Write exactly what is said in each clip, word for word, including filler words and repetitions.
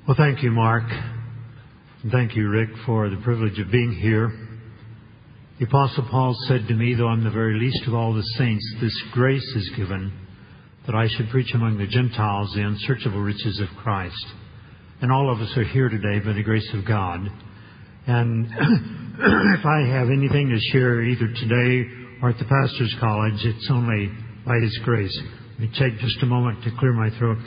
Well, thank you, Mark. And thank you, Rick, for the privilege of being here. The Apostle Paul said to me, though I'm the very least of all the saints, this grace is given that I should preach among the Gentiles the unsearchable riches of Christ. And all of us are here today by the grace of God. And if I have anything to share either today or at the Pastor's College, it's only by His grace. Let me take just a moment to clear my throat.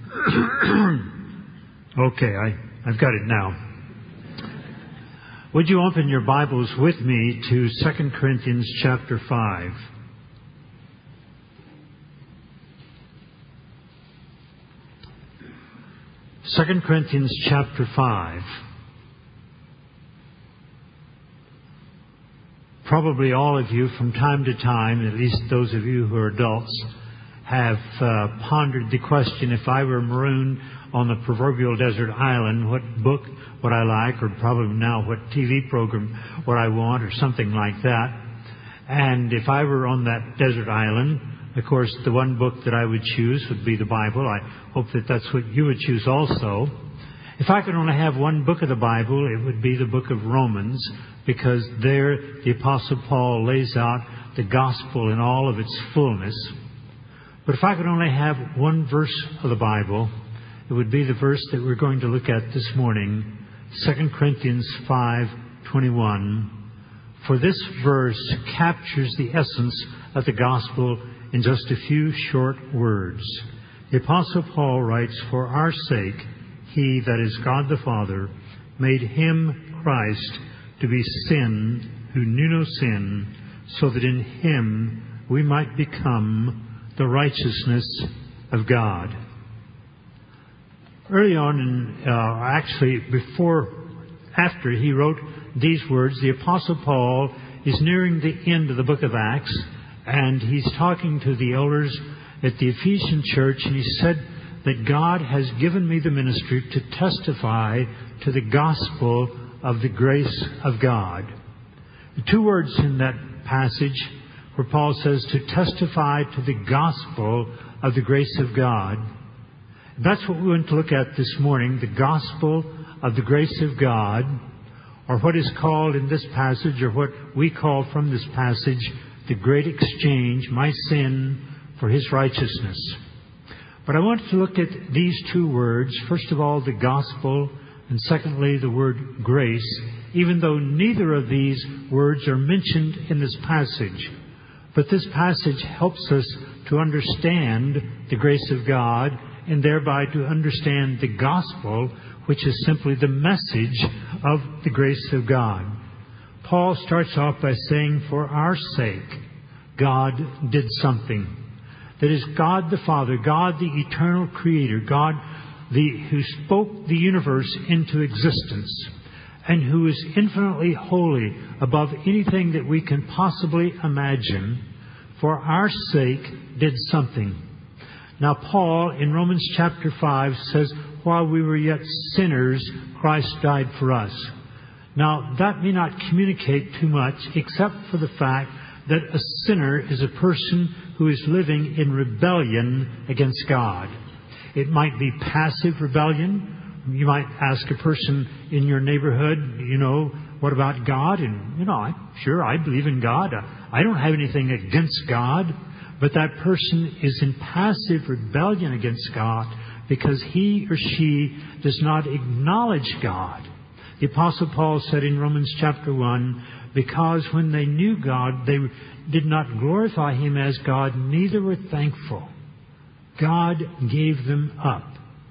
Okay, I, I've got it now. Would you open your Bibles with me to Second Corinthians chapter five? Second Corinthians chapter five. Probably all of you from time to time, at least those of you who are adults, have uh, pondered the question, if I were marooned on the proverbial desert island, what book would I like, or probably now what T V program would I want, or something like that. And if I were on that desert island, of course, the one book that I would choose would be the Bible. I hope that that's what you would choose also. If I could only have one book of the Bible, it would be the book of Romans, because there the Apostle Paul lays out the gospel in all of its fullness. But if I could only have one verse of the Bible, it would be the verse that we're going to look at this morning, Second Corinthians five twenty-one. For this verse captures the essence of the gospel in just a few short words. The Apostle Paul writes, "For our sake, He, that is God the Father, made Him, Christ, to be sin who knew no sin, so that in Him we might become the righteousness of God." Early on, in, uh, actually before, after he wrote these words, the Apostle Paul is nearing the end of the book of Acts, and he's talking to the elders at the Ephesian church, and he said that God has given me the ministry to testify to the gospel of the grace of God. The two words in that passage where Paul says to testify to the gospel of the grace of God. That's what we want to look at this morning, the gospel of the grace of God, or what is called in this passage, or what we call from this passage, the great exchange, my sin for His righteousness. But I want to look at these two words, first of all, the gospel, and secondly, the word grace, even though neither of these words are mentioned in this passage. But this passage helps us to understand the grace of God, and thereby to understand the gospel, which is simply the message of the grace of God. Paul starts off by saying, for our sake, God did something. That is, God the Father, God the eternal Creator, God the, who spoke the universe into existence, and who is infinitely holy above anything that we can possibly imagine, for our sake did something. Now, Paul, in Romans chapter five, says, while we were yet sinners, Christ died for us. Now, that may not communicate too much, except for the fact that a sinner is a person who is living in rebellion against God. It might be passive rebellion. You might ask a person in your neighborhood, you know, what about God? And, you know, I, sure, I believe in God. I don't have anything against God. But that person is in passive rebellion against God because he or she does not acknowledge God. The Apostle Paul said in Romans chapter one, because when they knew God, they did not glorify Him as God, neither were thankful. God gave them up.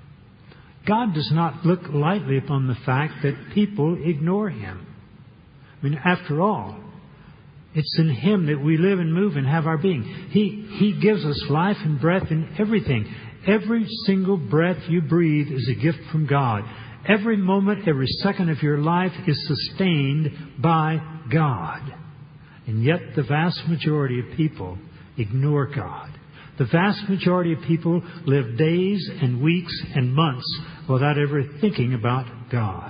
God does not look lightly upon the fact that people ignore Him. I mean, after all, it's in Him that we live and move and have our being. He, He gives us life and breath in everything. Every single breath you breathe is a gift from God. Every moment, every second of your life is sustained by God. And yet the vast majority of people ignore God. The vast majority of people live days and weeks and months without ever thinking about God.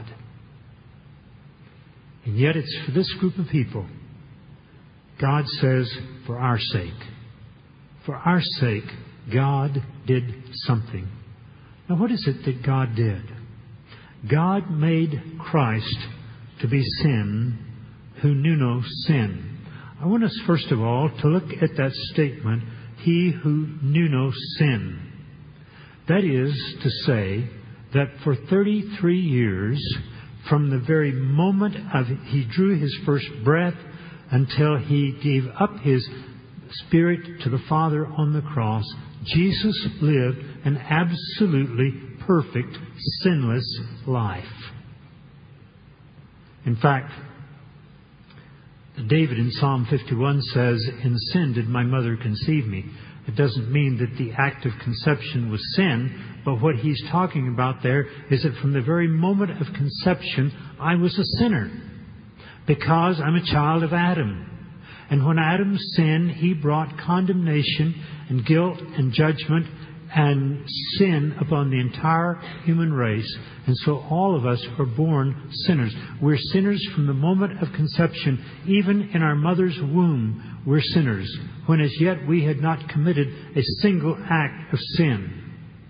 And yet it's for this group of people God says, for our sake. For our sake, God did something. Now, what is it that God did? God made Christ to be sin who knew no sin. I want us, first of all, to look at that statement, he who knew no sin. That is to say that for thirty-three years, from the very moment of he drew his first breath until he gave up his spirit to the Father on the cross, Jesus lived an absolutely perfect, sinless life. In fact, David in Psalm fifty-one says, "In sin did my mother conceive me." It doesn't mean that the act of conception was sin, but what he's talking about there is that from the very moment of conception, I was a sinner because I'm a child of Adam. And when Adam sinned, he brought condemnation and guilt and judgment and sin upon the entire human race. And so all of us are born sinners. We're sinners from the moment of conception. Even in our mother's womb, we're sinners, when as yet we had not committed a single act of sin.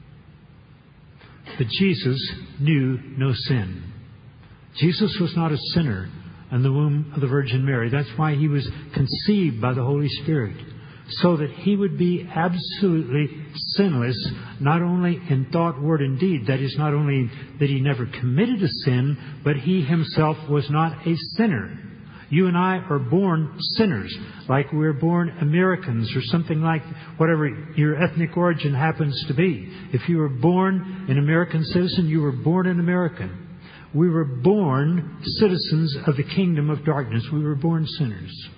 But Jesus knew no sin. Jesus was not a sinner in the womb of the Virgin Mary. That's why he was conceived by the Holy Spirit, so that he would be absolutely sinless, not only in thought, word, and deed. That is, not only that he never committed a sin, but he himself was not a sinner. You and I are born sinners, like we're born Americans or something like whatever your ethnic origin happens to be. If you were born an American citizen, you were born an American. We were born citizens of the kingdom of darkness. We were born sinners.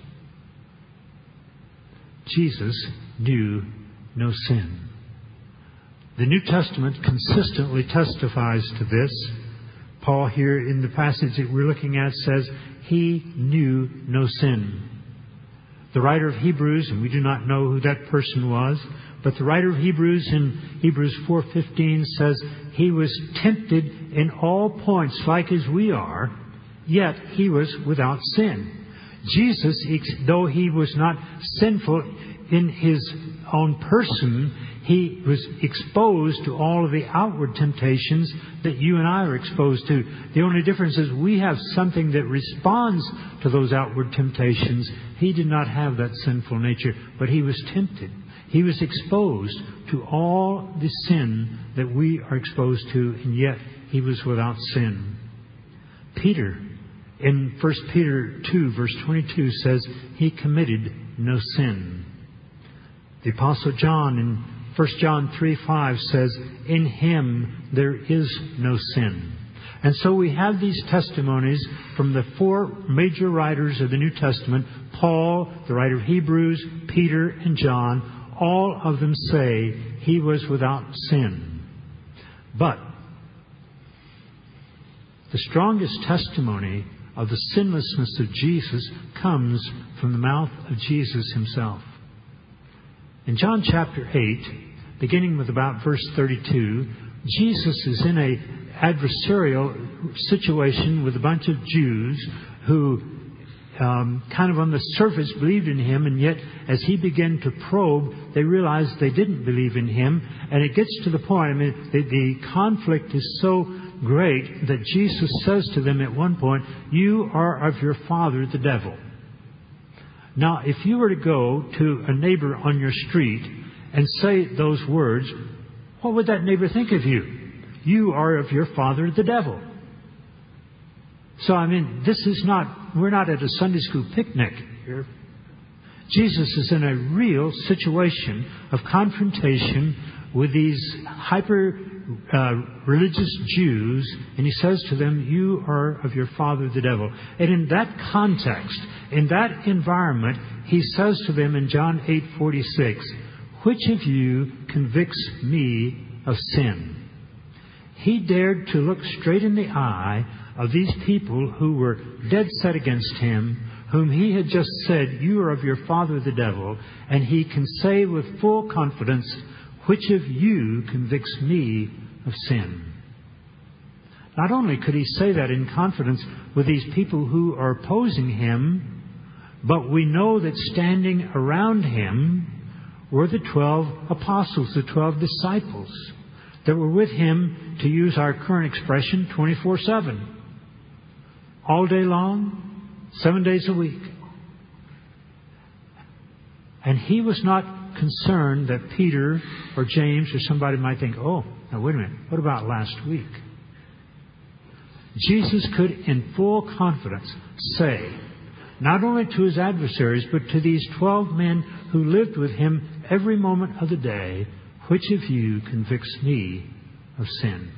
Jesus knew no sin. The New Testament consistently testifies to this. Paul here in the passage that we're looking at says, he knew no sin. The writer of Hebrews, and we do not know who that person was, but the writer of Hebrews in Hebrews four fifteen says, he was tempted in all points like as we are, yet he was without sin. Jesus, though he was not sinful in his own person, he was exposed to all of the outward temptations that you and I are exposed to. The only difference is we have something that responds to those outward temptations. He did not have that sinful nature, but he was tempted. He was exposed to all the sin that we are exposed to, and yet he was without sin. Peter, in First Peter two, verse twenty-two, says he committed no sin. The Apostle John in First John three five says, in him there is no sin. And so we have these testimonies from the four major writers of the New Testament, Paul, the writer of Hebrews, Peter, and John. All of them say he was without sin. But the strongest testimony of the sinlessness of Jesus comes from the mouth of Jesus himself. In John chapter eight, beginning with about verse thirty-two, Jesus is in an adversarial situation with a bunch of Jews who um, kind of on the surface believed in him, and yet as he began to probe, they realized they didn't believe in him. And it gets to the point, I mean, the, the conflict is so great that Jesus says to them at one point, you are of your father, the devil. Now, if you were to go to a neighbor on your street and say those words, what would that neighbor think of you? You are of your father, the devil. So, I mean, this is not, we're not at a Sunday school picnic here. Jesus is in a real situation of confrontation with these hyper uh, religious Jews, and he says to them, you are of your father the devil. And in that context, in that environment, he says to them in John eight forty-six, which of you convicts me of sin? He dared to look straight in the eye of these people who were dead set against him, whom he had just said, you are of your father the devil, and he can say with full confidence, which of you convicts me of sin? Not only could he say that in confidence with these people who are opposing him, but we know that standing around him were the twelve apostles, the twelve disciples. that were with him, to use our current expression, twenty-four seven. All day long, seven days a week. And he was not concerned that Peter or James or somebody might think, oh, now wait a minute, what about last week? Jesus could, in full confidence, say, not only to his adversaries, but to these twelve men who lived with him every moment of the day, which of you convicts me of sin?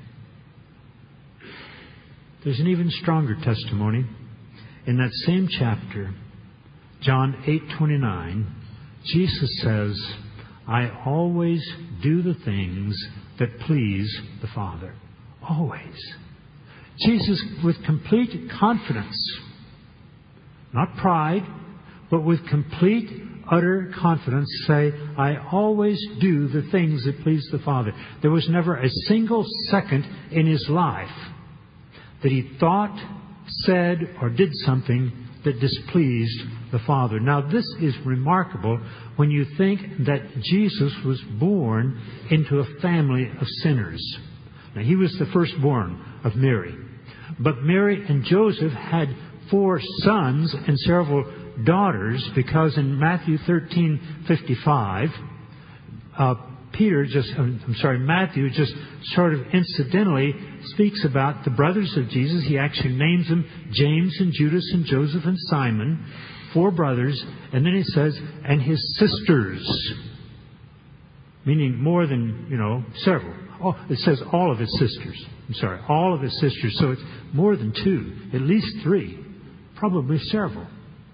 There's an even stronger testimony. In that same chapter, John eight twenty-nine, Jesus says, I always do the things that please the Father. Always. Jesus, with complete confidence, not pride, but with complete, utter confidence, say, I always do the things that please the Father. There was never a single second in his life that he thought, said, or did something that displeased the Father. Now, this is remarkable when you think that Jesus was born into a family of sinners. Now, he was the firstborn of Mary. But Mary and Joseph had four sons and several daughters, because in Matthew thirteen fifty-five, uh, Peter just, I'm sorry, Matthew just sort of incidentally speaks about the brothers of Jesus. He actually names them James and Judas and Joseph and Simon, four brothers, and then he says, and his sisters, meaning more than, you know, several. Oh, it says all of his sisters. I'm sorry, all of his sisters. So it's more than two, at least three, probably several.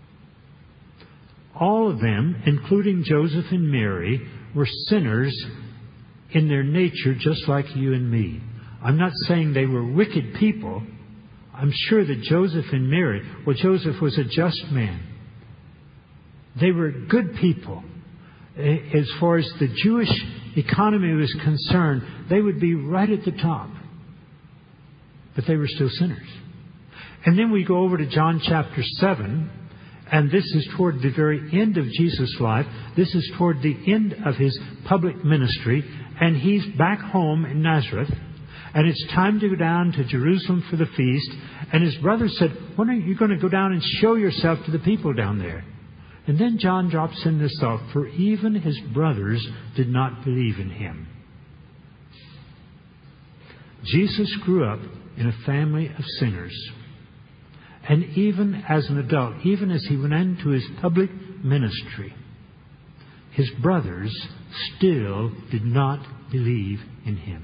All of them, including Joseph and Mary, were sinners in their nature, just like you and me. I'm not saying they were wicked people. I'm sure that Joseph and Mary, well, Joseph was a just man. They were good people. As far as the Jewish economy was concerned, they would be right at the top. But they were still sinners. And then we go over to John chapter seven, and this is toward the very end of Jesus' life. This is toward the end of his public ministry, and he's back home in Nazareth, and it's time to go down to Jerusalem for the feast. And his brother said, when are you going to go down and show yourself to the people down there? And then John drops in this thought, for even his brothers did not believe in him. Jesus grew up in a family of sinners. And even as an adult, even as he went into his public ministry, his brothers still did not believe in him.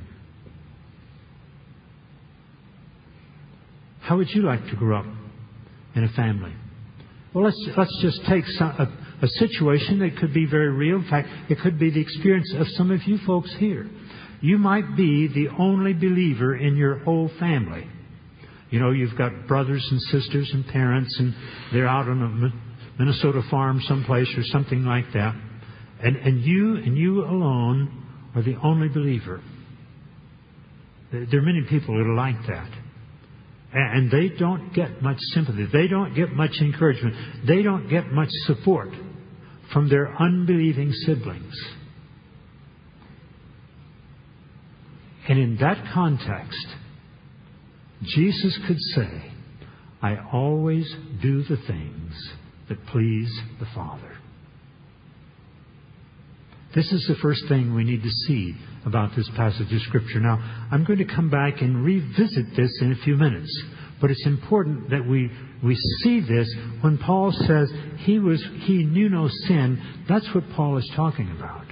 How would you like to grow up in a family? Well, let's let's just take some, a, a situation that could be very real. In fact, it could be the experience of some of you folks here. You might be the only believer in your whole family. You know, you've got brothers and sisters and parents, and they're out on a Minnesota farm someplace or something like that. And, and you and you alone are the only believer. There are many people that are like that. And they don't get much sympathy. They don't get much encouragement. They don't get much support from their unbelieving siblings. And in that context, Jesus could say, I always do the things that please the Father. This is the first thing we need to see about this passage of Scripture. Now, I'm going to come back and revisit this in a few minutes. But it's important that we, we see this when Paul says he was he knew no sin. That's what Paul is talking about.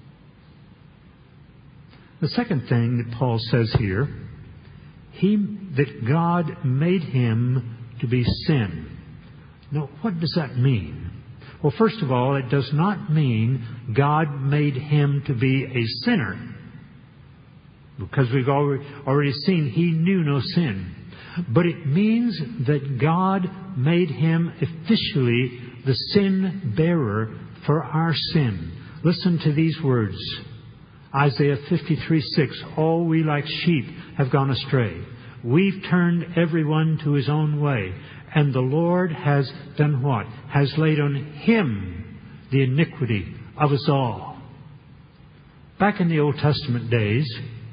The second thing that Paul says here, he that God made him to be sin. Now, what does that mean? Well, first of all, it does not mean God made him to be a sinner, because we've already, already seen he knew no sin. But it means that God made him officially the sin bearer for our sin. Listen to these words. Isaiah fifty-three six, all we like sheep have gone astray. We've turned everyone to his own way. And the Lord has done what? Has laid on him the iniquity of us all. Back in the Old Testament days,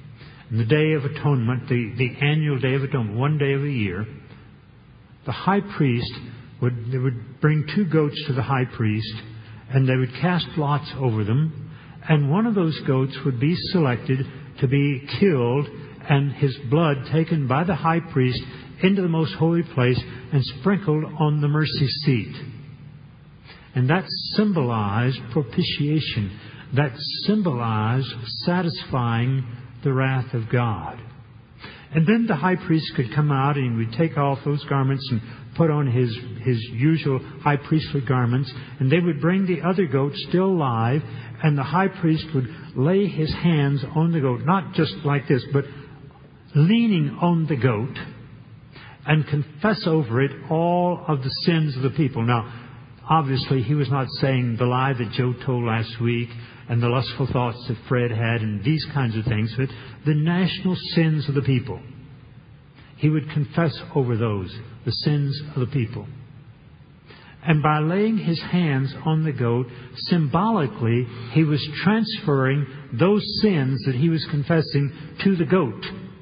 And the Day of Atonement, the, the annual Day of Atonement, one day of a year, the high priest would, they would bring two goats to the high priest, and they would cast lots over them, and one of those goats would be selected to be killed, and his blood taken by the high priest into the most holy place and sprinkled on the mercy seat. And that symbolized propitiation. That symbolized satisfying the wrath of God. And then the high priest could come out and he would take off those garments and put on his, his usual high priestly garments. And they would bring the other goat still live. And the high priest would lay his hands on the goat, not just like this, but leaning on the goat, and confess over it all of the sins of the people. Now, obviously, he was not saying the lie that Joe told last week and the lustful thoughts that Fred had and these kinds of things, but the national sins of the people. He would confess over those, the sins of the people. And by laying his hands on the goat, symbolically, he was transferring those sins that he was confessing to the goat.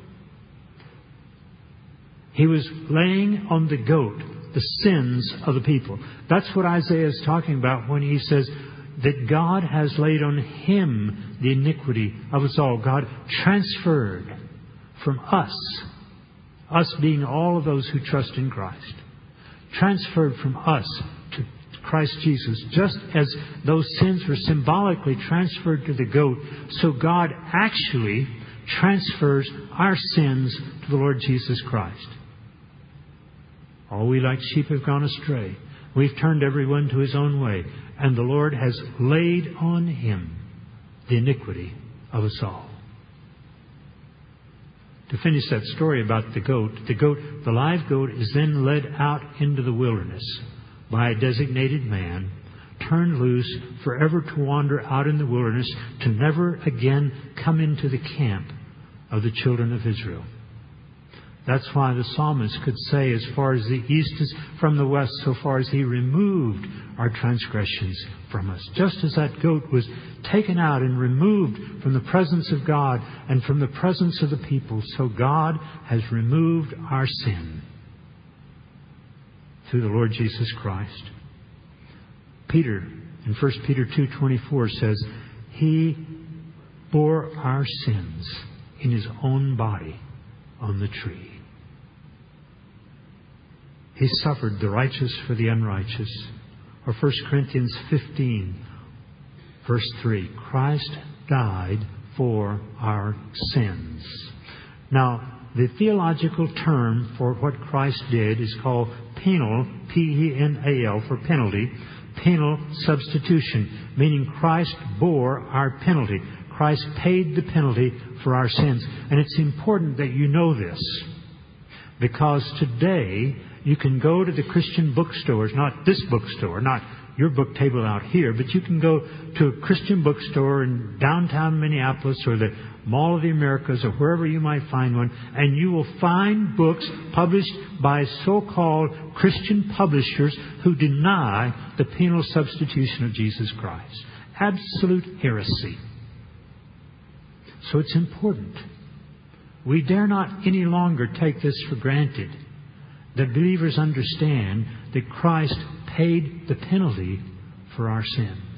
He was laying on the goat the sins of the people. That's what Isaiah is talking about when he says that God has laid on him the iniquity of us all. God transferred from us, us being all of those who trust in Christ, transferred from us to Christ Jesus, just as those sins were symbolically transferred to the goat, so God actually transfers our sins to the Lord Jesus Christ. All we like sheep have gone astray. We've turned everyone to his own way. And the Lord has laid on him the iniquity of us all. To finish that story about the goat, the goat, the live goat is then led out into the wilderness by a designated man, turned loose forever to wander out in the wilderness, to never again come into the camp of the children of Israel. That's why the psalmist could say, as far as the east is from the west, so far as he removed our transgressions from us. Just as that goat was taken out and removed from the presence of God and from the presence of the people, so God has removed our sin through the Lord Jesus Christ. Peter, in First Peter two twenty-four, says, He bore our sins in His own body on the tree. He suffered the righteous for the unrighteous. Or First Corinthians fifteen, verse three. Christ died for our sins. Now, the theological term for what Christ did is called penal, P E N A L, for penalty, penal substitution, meaning Christ bore our penalty. Christ paid the penalty for our sins. And it's important that you know this, because today you can go to the Christian bookstores, not this bookstore, not your book table out here, but you can go to a Christian bookstore in downtown Minneapolis or the Mall of the Americas or wherever you might find one, and you will find books published by so-called Christian publishers who deny the penal substitution of Jesus Christ. Absolute heresy. So it's important. We dare not any longer take this for granted, that believers understand that Christ paid the penalty for our sins.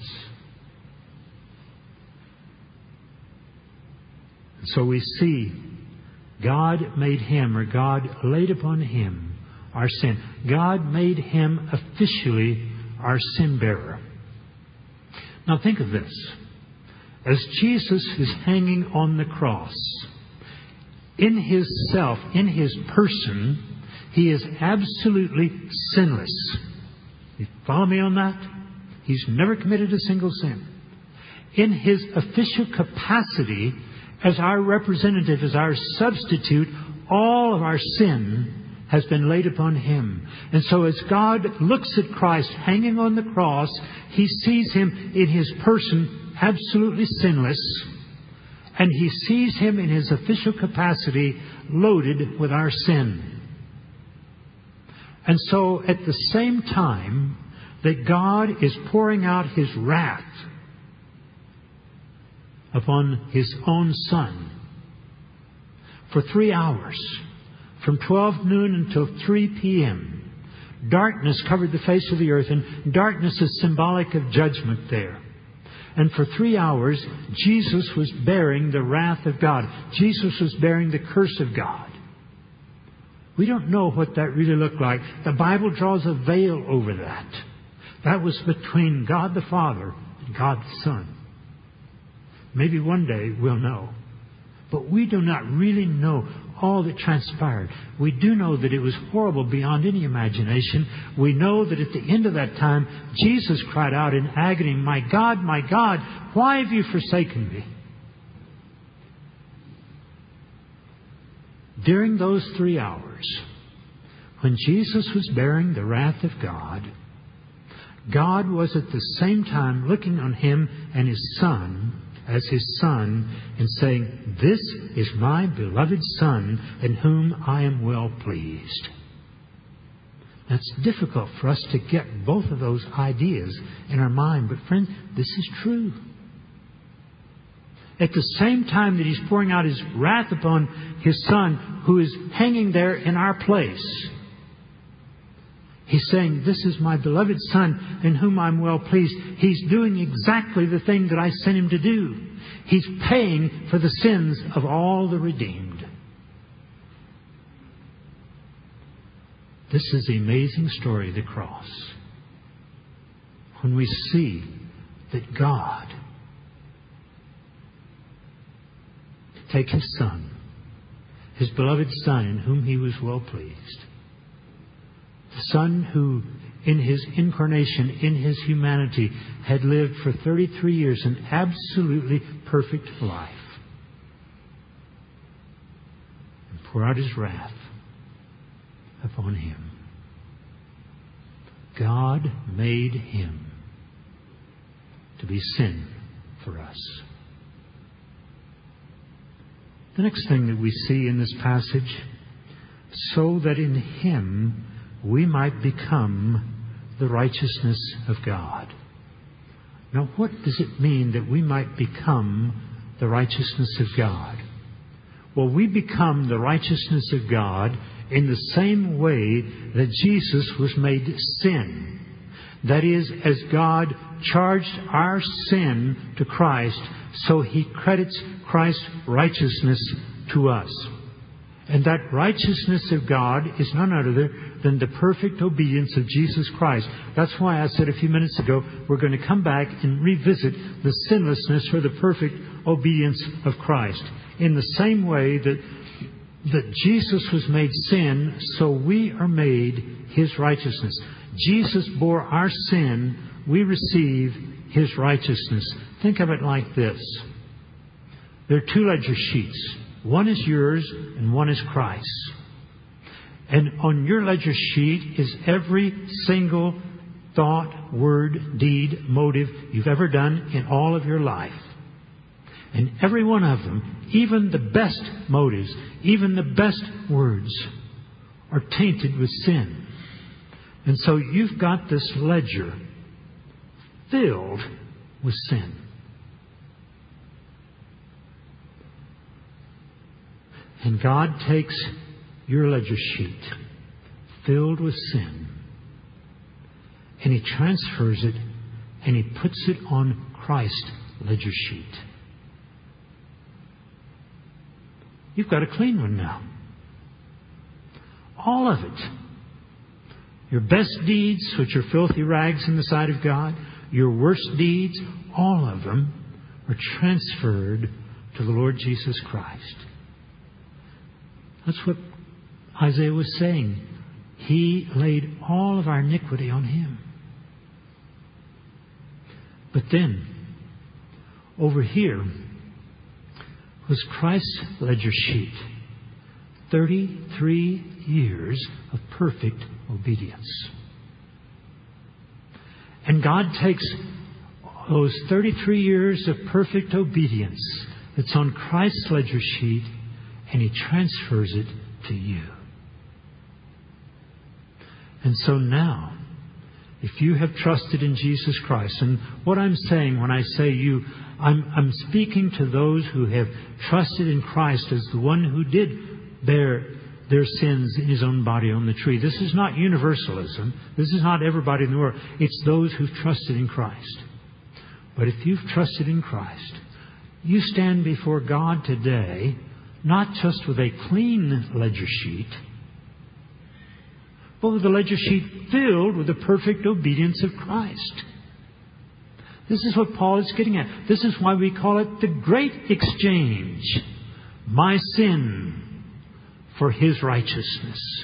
And so we see God made him, or God laid upon him, our sin. God made him officially our sin bearer. Now think of this. As Jesus is hanging on the cross, in His self, in His person, He is absolutely sinless. You follow me on that? He's never committed a single sin. In His official capacity as our representative, as our substitute, all of our sin has been laid upon Him. And so as God looks at Christ hanging on the cross, He sees Him in His person absolutely sinless, and He sees Him in His official capacity loaded with our sin. And so at the same time that God is pouring out His wrath upon His own Son, for three hours, from twelve noon until three p.m. Darkness covered the face of the earth, and darkness is symbolic of judgment there. And for three hours, Jesus was bearing the wrath of God. Jesus was bearing the curse of God. We don't know what that really looked like. The Bible draws a veil over that. That was between God the Father and God the Son. Maybe one day we'll know. But we do not really know all that transpired. We do know that it was horrible beyond any imagination. We know that at the end of that time, Jesus cried out in agony, "My God, my God, why have you forsaken me?" During those three hours, when Jesus was bearing the wrath of God, God was at the same time looking on Him and His Son as His Son and saying, "This is my beloved Son in whom I am well pleased." That's difficult for us to get both of those ideas in our mind. But friend, this is true. At the same time that He's pouring out His wrath upon His Son, who is hanging there in our place, He's saying, "This is my beloved Son in whom I'm well pleased." He's doing exactly the thing that I sent Him to do. He's paying for the sins of all the redeemed. This is the amazing story of the cross. When we see that God take His Son, His beloved Son in whom He was well pleased, the Son who in His incarnation, in His humanity, had lived for thirty-three years an absolutely perfect life, and pour out His wrath upon Him. God made Him to be sin for us. The next thing that we see in this passage, so that in Him we might become the righteousness of God. Now, what does it mean that we might become the righteousness of God? Well, we become the righteousness of God in the same way that Jesus was made sin. That is, as God charged our sin to Christ, so He credits Christ's righteousness to us. And that righteousness of God is none other than the perfect obedience of Jesus Christ. That's why I said a few minutes ago, we're going to come back and revisit the sinlessness or the perfect obedience of Christ. In the same way that, that Jesus was made sin, so we are made His righteousness. Jesus bore our sin, we receive His righteousness. Think of it like this. There are two ledger sheets. One is yours and one is Christ's. And on your ledger sheet is every single thought, word, deed, motive you've ever done in all of your life. And every one of them, even the best motives, even the best words, are tainted with sin. And so you've got this ledger filled with sin. And God takes your ledger sheet filled with sin, and He transfers it and He puts it on Christ's ledger sheet. You've got a clean one now. All of it. Your best deeds, which are filthy rags in the sight of God, your worst deeds, all of them are transferred to the Lord Jesus Christ. That's what Isaiah was saying. He laid all of our iniquity on Him. But then, over here was Christ's ledger sheet. thirty-three years of perfect obedience. And God takes those thirty-three years of perfect obedience that's on Christ's ledger sheet, and He transfers it to you. And so now, if you have trusted in Jesus Christ, and what I'm saying when I say you I'm, I'm speaking to those who have trusted in Christ as the one who did bear their sins in His own body on the tree. This is not universalism. This is not everybody in the world. It's those who've trusted in Christ. But if you've trusted in Christ, you stand before God today not just with a clean ledger sheet, but with a ledger sheet filled with the perfect obedience of Christ. This is what Paul is getting at. This is why we call it the great exchange. My sin for His righteousness.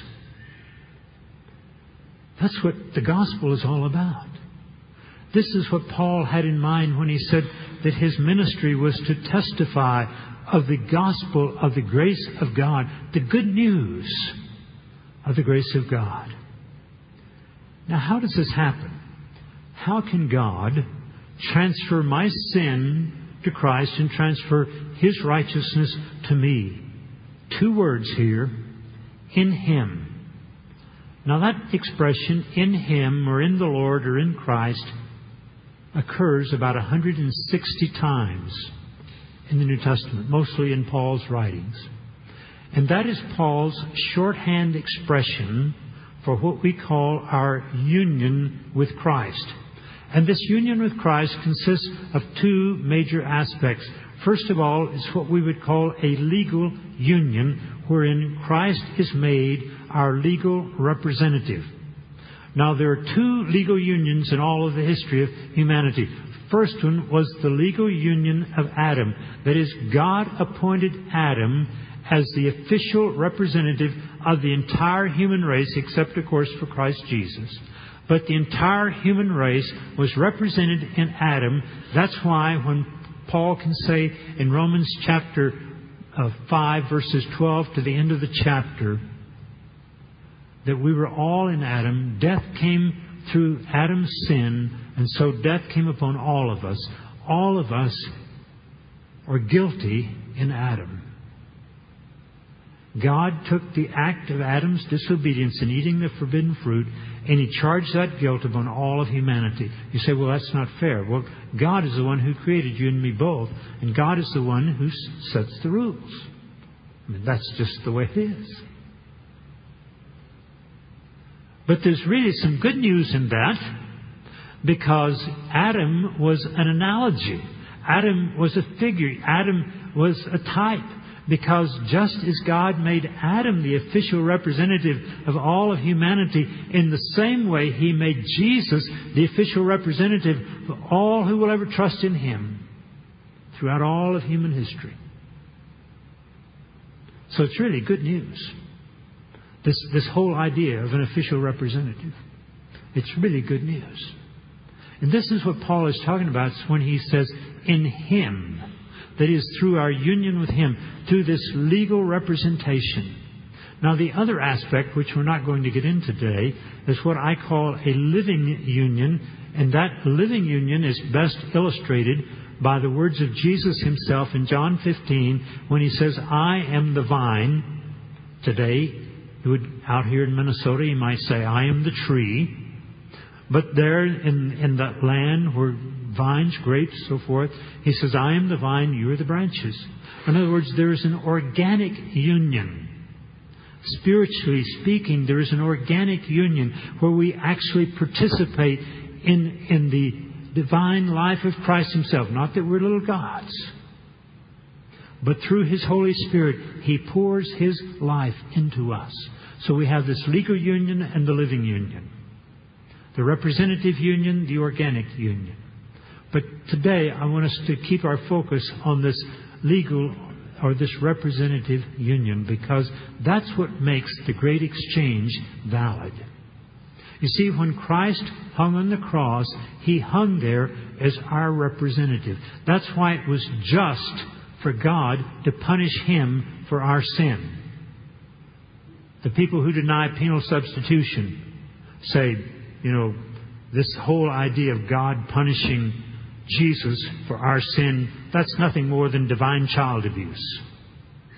That's what the gospel is all about. This is what Paul had in mind when he said that his ministry was to testify of the gospel of the grace of God, the good news of the grace of God. Now, how does this happen? How can God transfer my sin to Christ and transfer His righteousness to me? Two words here, in Him. Now that expression, in Him or in the Lord or in Christ, occurs about one hundred sixty times in the New Testament, mostly in Paul's writings. And that is Paul's shorthand expression for what we call our union with Christ. And this union with Christ consists of two major aspects. First of all, it's what we would call a legal union, wherein Christ is made our legal representative. Now, there are two legal unions in all of the history of humanity. First one was the legal union of Adam. That is, God appointed Adam as the official representative of the entire human race, except, of course, for Christ Jesus. But the entire human race was represented in Adam. That's why when Paul can say in Romans chapter uh, five, verses twelve to the end of the chapter, that we were all in Adam. Death came through Adam's sin, and so death came upon all of us. All of us are guilty in Adam. God took the act of Adam's disobedience in eating the forbidden fruit, and He charged that guilt upon all of humanity. You say, well, that's not fair. Well, God is the one who created you and me both, and God is the one who sets the rules. I mean, that's just the way it is. But there's really some good news in that, because Adam was an analogy. Adam was a figure. Adam was a type. Because just as God made Adam the official representative of all of humanity, in the same way He made Jesus the official representative of all who will ever trust in Him throughout all of human history. So it's really good news. This, this whole idea of an official representative. It's really good news. And this is what Paul is talking about when he says, in Him. That is, through our union with Him, through this legal representation. Now, the other aspect, which we're not going to get into today, is what I call a living union. And that living union is best illustrated by the words of Jesus Himself in John fifteen, when He says, I am the vine. Today, he would, out here in Minnesota, He might say, I am the tree. But there in, in that land where vines, grapes, so forth, He says, I am the vine, you are the branches. In other words, there is an organic union. Spiritually speaking, there is an organic union where we actually participate in, in the divine life of Christ Himself. Not that we're little gods, but through His Holy Spirit, He pours His life into us. So we have this legal union and the living union. The representative union, the organic union. But today I want us to keep our focus on this legal or this representative union, because that's what makes the great exchange valid. You see, when Christ hung on the cross, He hung there as our representative. That's why it was just for God to punish Him for our sin. The people who deny penal substitution say, you know, this whole idea of God punishing Jesus for our sin, that's nothing more than divine child abuse.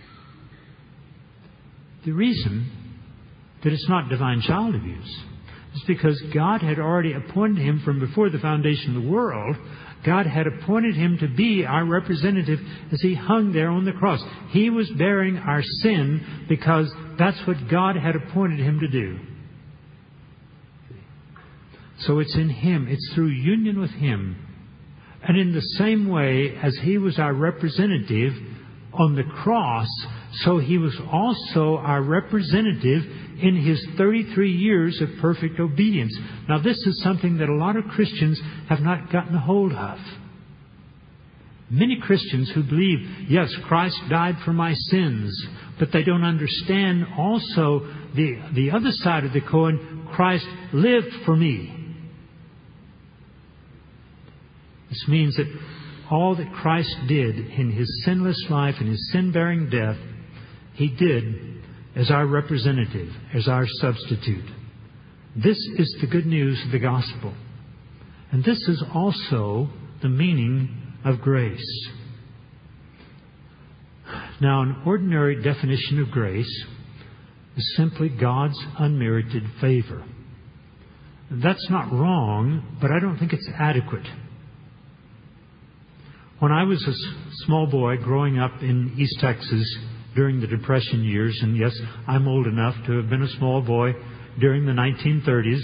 The reason that it's not divine child abuse It's because God had already appointed him from before the foundation of the world. God had appointed him to be our representative as he hung there on the cross. He was bearing our sin because that's what God had appointed him to do. So it's in him. It's through union with him. And in the same way as he was our representative on the cross, so he was also our representative in his thirty-three years of perfect obedience. Now, this is something that a lot of Christians have not gotten a hold of. Many Christians who believe, yes, Christ died for my sins, but they don't understand also the, the other side of the coin, Christ lived for me. This means that all that Christ did in his sinless life and his sin-bearing death, he did as our representative, as our substitute. This is the good news of the gospel. And this is also the meaning of grace. Now, an ordinary definition of grace is simply God's unmerited favor. That's not wrong, but I don't think it's adequate. When I was a small boy growing up in East Texas during the Depression years, and yes, I'm old enough to have been a small boy during the nineteen thirties,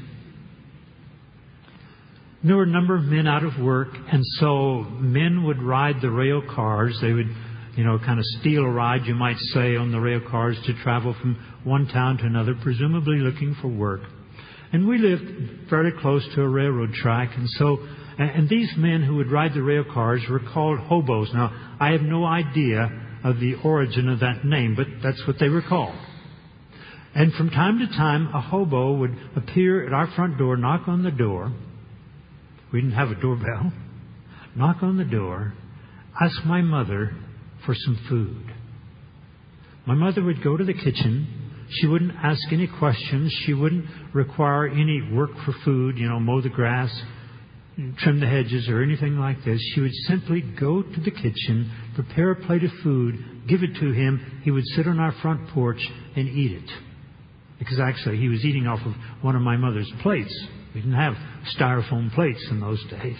there were a number of men out of work, and so men would ride the rail cars. They would, you know, kind of steal a ride, you might say, on the rail cars to travel from one town to another, presumably looking for work. And we lived fairly close to a railroad track, and so And these men who would ride the rail cars were called hobos. Now, I have no idea of the origin of that name, but that's what they were called. And from time to time, a hobo would appear at our front door, knock on the door. We didn't have a doorbell. Knock on the door, ask my mother for some food. My mother would go to the kitchen. She wouldn't ask any questions. She wouldn't require any work for food, you know, mow the grass, trim the hedges or anything like this. She would simply go to the kitchen, prepare a plate of food, give it to him. He would sit on our front porch and eat it. Because actually he was eating off of one of my mother's plates. We didn't have styrofoam plates in those days.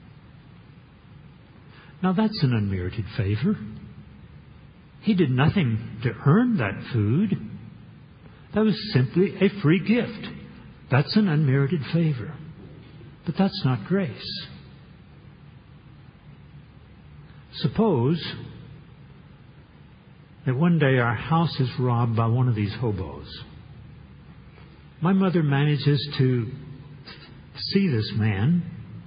Now that's an unmerited favor. He did nothing to earn that food. That was simply a free gift. That's an unmerited favor. But that's not grace. Suppose that one day our house is robbed by one of these hobos. My mother manages to see this man,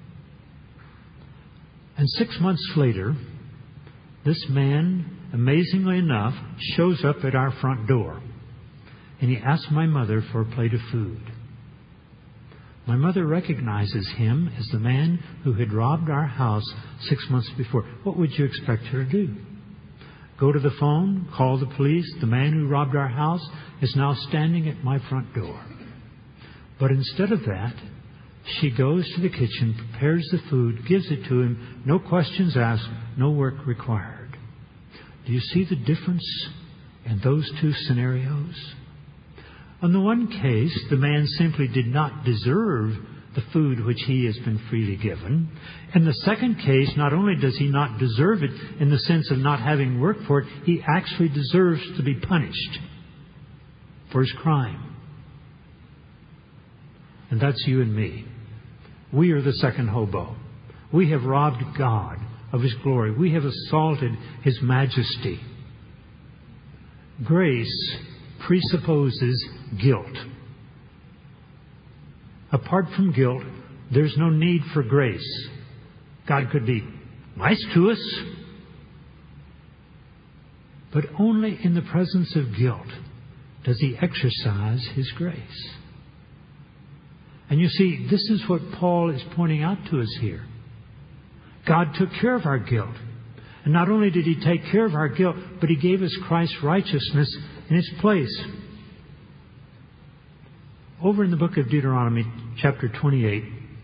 and six months later, this man, amazingly enough, shows up at our front door, and he asks my mother for a plate of food. My mother recognizes him as the man who had robbed our house six months before. What would you expect her to do? Go to the phone, call the police. The man who robbed our house is now standing at my front door. But instead of that, she goes to the kitchen, prepares the food, gives it to him, no questions asked, no work required. Do you see the difference in those two scenarios? On the one case, the man simply did not deserve the food which he has been freely given. In the second case, not only does he not deserve it in the sense of not having worked for it, he actually deserves to be punished for his crime. And that's you and me. We are the second hobo. We have robbed God of His glory. We have assaulted His majesty. Grace presupposes guilt. Apart from guilt, there's no need for grace. God could be nice to us, but only in the presence of guilt does He exercise His grace. And you see, this is what Paul is pointing out to us here. God took care of our guilt. And not only did He take care of our guilt, but He gave us Christ's righteousness in its place. Over in the book of Deuteronomy, chapter twenty-eight,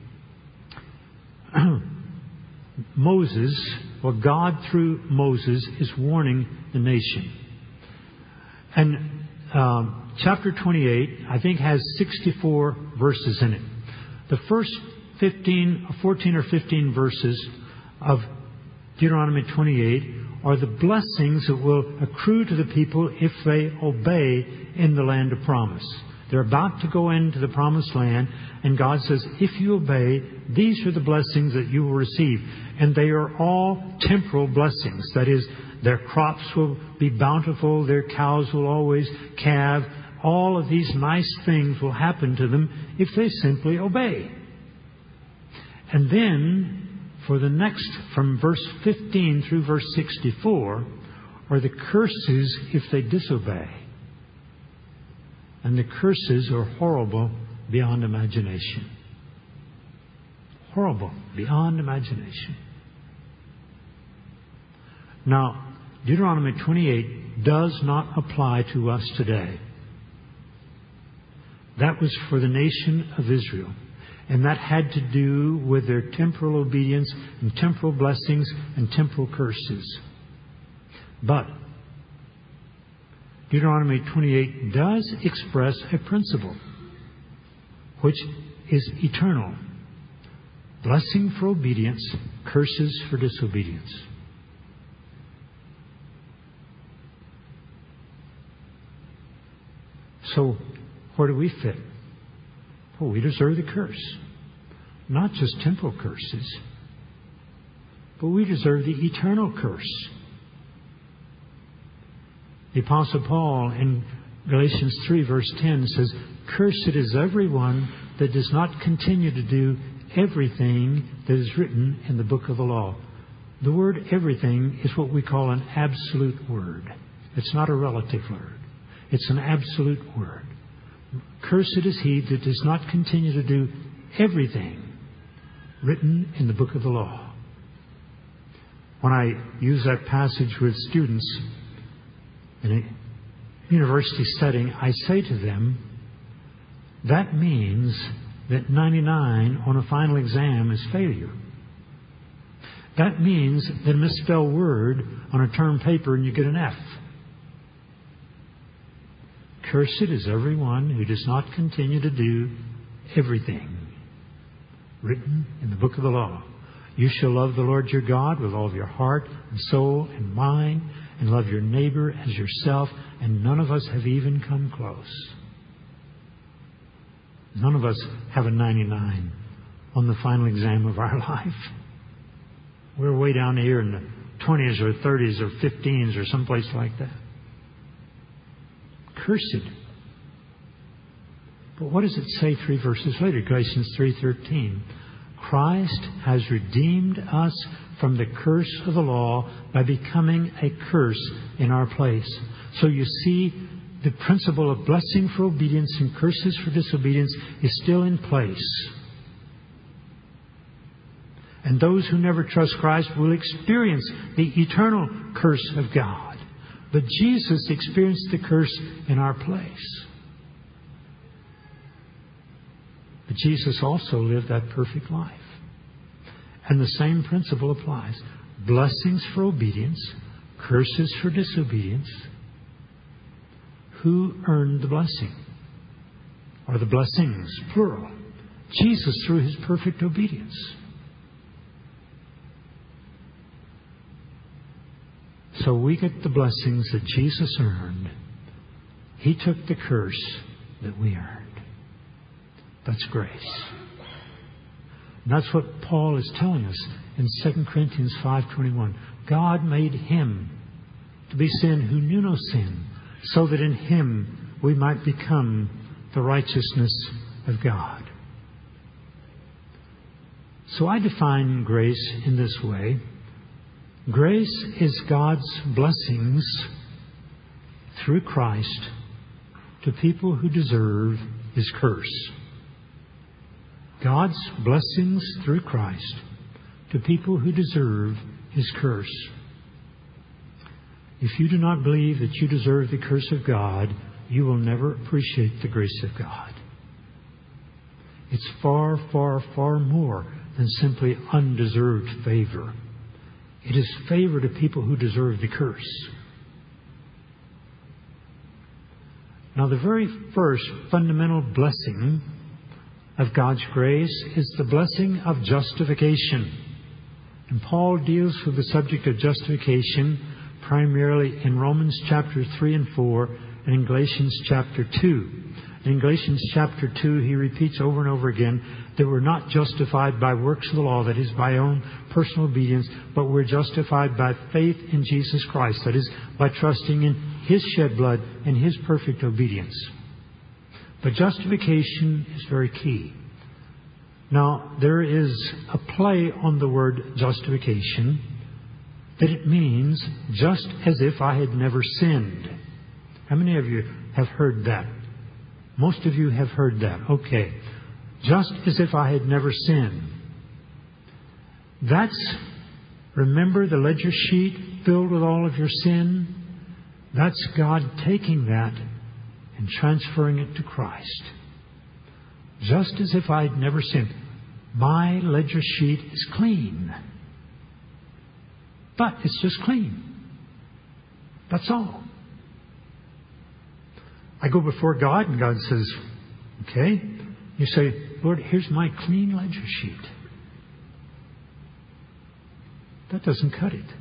Moses, or God through Moses, is warning the nation. And um, chapter twenty-eight, I think, has sixty-four verses in it. The first fifteen, fourteen or fifteen verses of Deuteronomy twenty-eight are the blessings that will accrue to the people if they obey in the land of promise. They're about to go into the promised land, and God says, if you obey, these are the blessings that you will receive. And they are all temporal blessings. That is, their crops will be bountiful, their cows will always calve. All of these nice things will happen to them if they simply obey. And then, for the next, from verse fifteen through verse sixty-four, are the curses if they disobey. And the curses are horrible beyond imagination. Horrible beyond imagination. Now, Deuteronomy twenty-eight does not apply to us today. That was for the nation of Israel. And that had to do with their temporal obedience and temporal blessings and temporal curses. But Deuteronomy twenty-eight does express a principle which is eternal. Blessing for obedience, curses for disobedience. So, where do we fit? Well, we deserve the curse. Not just temporal curses, but we deserve the eternal curse. The Apostle Paul in Galatians three verse ten says, "Cursed is everyone that does not continue to do everything that is written in the book of the law." The word everything is what we call an absolute word. It's not a relative word. It's an absolute word. Cursed is he that does not continue to do everything written in the book of the law. When I use that passage with students in a university setting, I say to them, that means that ninety-nine on a final exam is failure. That means that a misspelled word on a term paper and you get an F. Cursed is everyone who does not continue to do everything written in the book of the law. You shall love the Lord your God with all of your heart and soul and mind, and love your neighbor as yourself, and none of us have even come close. None of us have a ninety-nine on the final exam of our life. We're way down here in the twenties or thirties or fifteens or someplace like that. Cursed. But what does it say three verses later? Galatians three thirteen. Christ has redeemed us from the curse of the law by becoming a curse in our place. So you see, the principle of blessing for obedience and curses for disobedience is still in place. And those who never trust Christ will experience the eternal curse of God. But Jesus experienced the curse in our place. But Jesus also lived that perfect life. And the same principle applies. Blessings for obedience, curses for disobedience. Who earned the blessing? Or the blessings, plural. Jesus through his perfect obedience. So we get the blessings that Jesus earned. He took the curse that we earned. That's grace. And that's what Paul is telling us in Second Corinthians five twenty-one. God made him to be sin who knew no sin, so that in him we might become the righteousness of God. So I define grace in this way. Grace is God's blessings through Christ to people who deserve his curse. God's blessings through Christ to people who deserve his curse. If you do not believe that you deserve the curse of God, you will never appreciate the grace of God. It's far, far, far more than simply undeserved favor. It is favor to people who deserve the curse. Now, the very first fundamental blessing of God's grace is the blessing of justification. And Paul deals with the subject of justification primarily in Romans chapter three and four and in Galatians chapter two. In Galatians chapter two, he repeats over and over again that we're not justified by works of the law, that is, by our own personal obedience, but we're justified by faith in Jesus Christ, that is, by trusting in His shed blood and His perfect obedience. But justification is very key. Now, there is a play on the word justification, that it means just as if I had never sinned. How many of you have heard that? Most of you have heard that. Okay. Just as if I had never sinned. That's, remember the ledger sheet filled with all of your sin? That's God taking that and transferring it to Christ. Just as if I had never sinned. My ledger sheet is clean. But it's just clean. That's all. I go before God and God says, okay. You say, Lord, here's my clean ledger sheet. That doesn't cut it.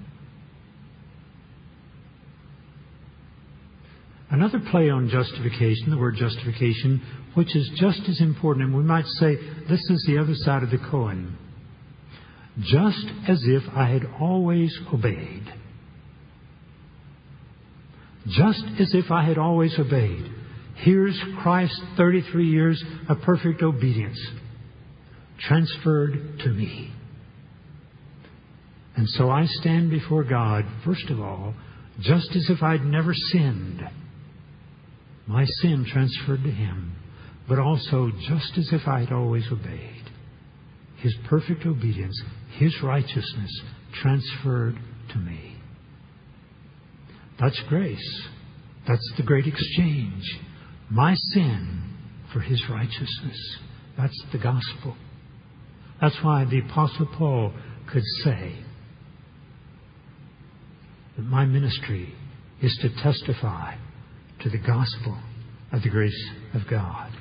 Another play on justification, the word justification, which is just as important, and we might say this is the other side of the coin. Just as if I had always obeyed. Just as if I had always obeyed. Here's Christ's thirty-three years of perfect obedience transferred to me. And so I stand before God, first of all, just as if I'd never sinned. My sin transferred to Him, but also just as if I had always obeyed. His perfect obedience, His righteousness transferred to me. That's grace. That's the great exchange. My sin for His righteousness. That's the gospel. That's why the Apostle Paul could say that my ministry is to testify to the gospel of the grace of God.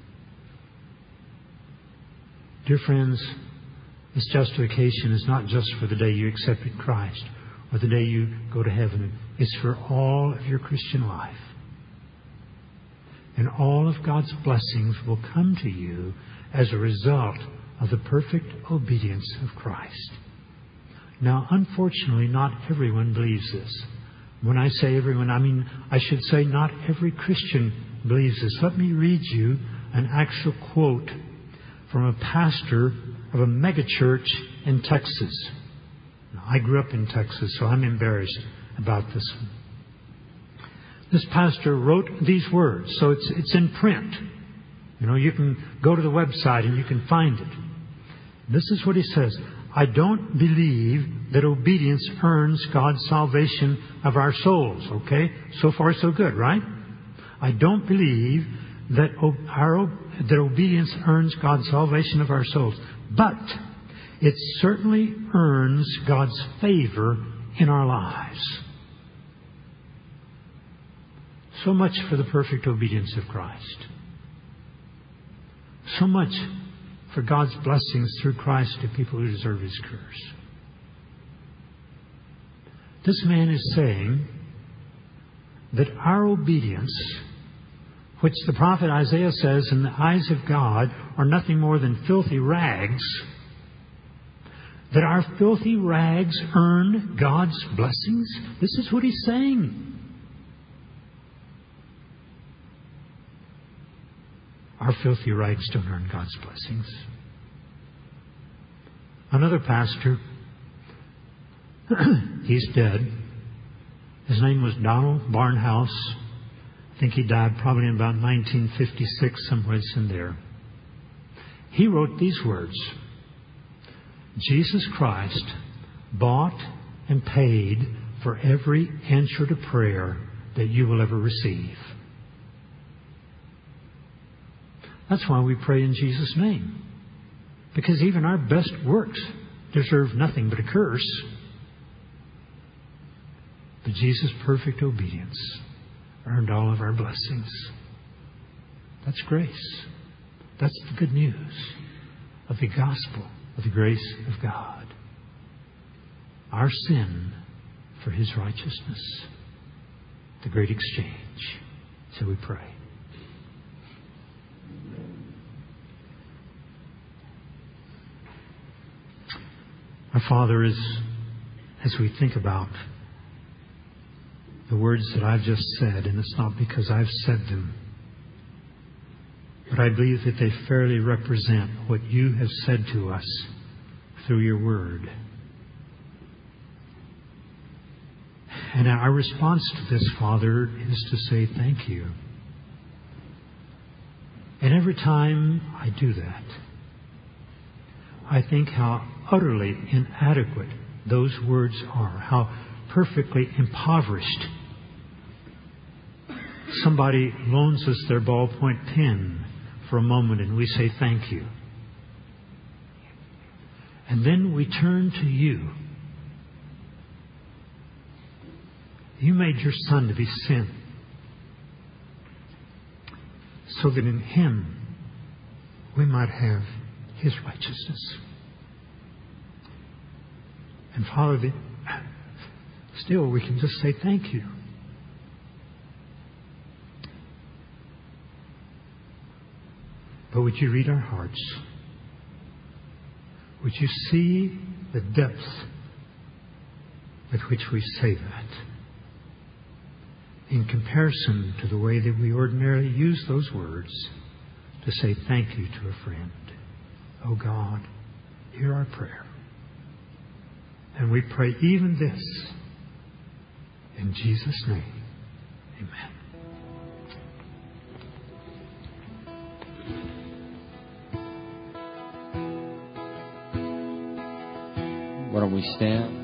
Dear friends, this justification is not just for the day you accepted Christ or the day you go to heaven. It's for all of your Christian life. And all of God's blessings will come to you as a result of the perfect obedience of Christ. Now, unfortunately, not everyone believes this. When I say everyone, I mean, I should say not every Christian believes this. Let me read you an actual quote from a pastor of a megachurch in Texas. Now, I grew up in Texas, so I'm embarrassed about this one. This pastor wrote these words, so it's it's in print. You know, you can go to the website and you can find it. This is what he says. I don't believe that obedience earns God's salvation of our souls. Okay? So far, so good, right? I don't believe that our that obedience earns God's salvation of our souls. But it certainly earns God's favor in our lives. So much for the perfect obedience of Christ. So much for God's blessings through Christ to people who deserve His curse. This man is saying that our obedience, which the prophet Isaiah says in the eyes of God are nothing more than filthy rags, that our filthy rags earn God's blessings. This is what he's saying. Our filthy rags don't earn God's blessings. Another pastor, he's dead. His name was Donald Barnhouse. I think he died probably in about nineteen fifty-six, somewhere in there. He wrote these words. Jesus Christ bought and paid for every answer to prayer that you will ever receive. That's why we pray in Jesus' name. Because even our best works deserve nothing but a curse. But Jesus' perfect obedience earned all of our blessings. That's grace. That's the good news of the gospel of the grace of God. Our sin for His righteousness. The great exchange. So we pray. Our Father, as, as we think about the words that I've just said, and it's not because I've said them, but I believe that they fairly represent what You have said to us through Your Word. And our response to this, Father, is to say thank You. And every time I do that, I think how utterly inadequate those words are, how perfectly impoverished. Somebody loans us their ballpoint pen for a moment and we say thank you. And then we turn to You. You made Your Son to be sin, so that in Him we might have His righteousness. And Father, still we can just say thank You. But would You read our hearts? Would You see the depth with which we say that, in comparison to the way that we ordinarily use those words to say thank you to a friend? Oh God, hear our prayer. And we pray even this in Jesus' name. Amen. Why don't we stand?